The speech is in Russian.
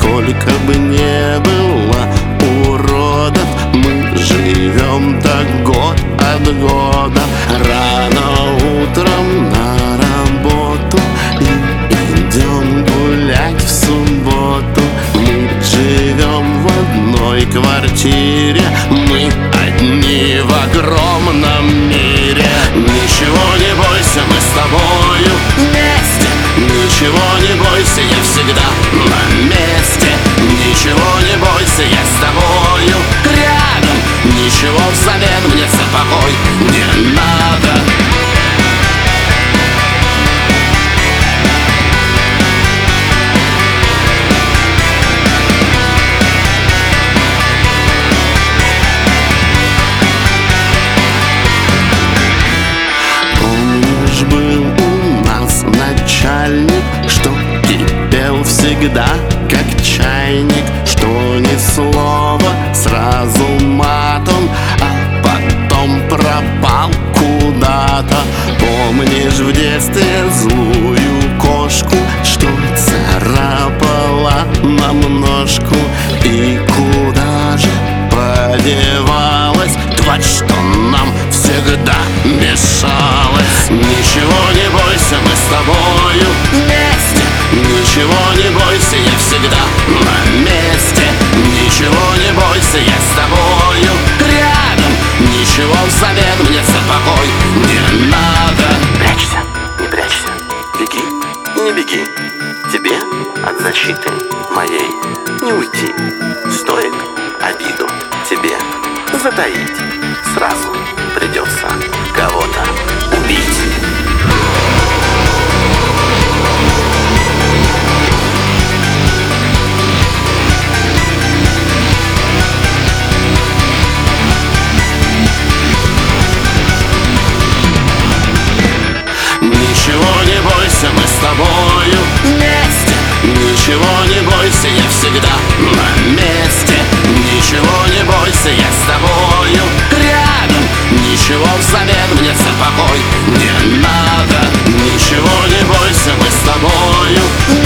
Сколько бы не было уродов, мы живем так год от года. Рано утром на работу и идем гулять в субботу. Мы живем в одной квартире, мы одни в огромном мире. Ничего не бойся, мы с тобою вместе. Ничего не бойся, я всегда на месте. Ничего не бойся, я с тобою рядом. Ничего взамен мне за покой не надо. Помнишь, был у нас начальник, что кипел всегда как чайник, что ни слова сразу матом, а потом пропал куда-то. Помнишь в детстве злую кошку, что царапала нам ножку? И куда же подевалась тварь, что нам всегда мешалась? Ничего не бойся, мы с тобою вместе. Ничего не бойся, я всегда на месте. Ничего не бойся, я с тобою рядом. Ничего взамен мне за покой не надо. Прячься, не прячься, беги, не беги. Тебе от защиты моей не уйти. Стоит обиду тебе затаить, сразу придется кого-то убить. Ничего не бойся, мы с тобою вместе. Ничего не бойся, я всегда на месте. Ничего не бойся, я с тобою рядом. Ничего взамен мне за покой не надо. Ничего не бойся, мы с тобою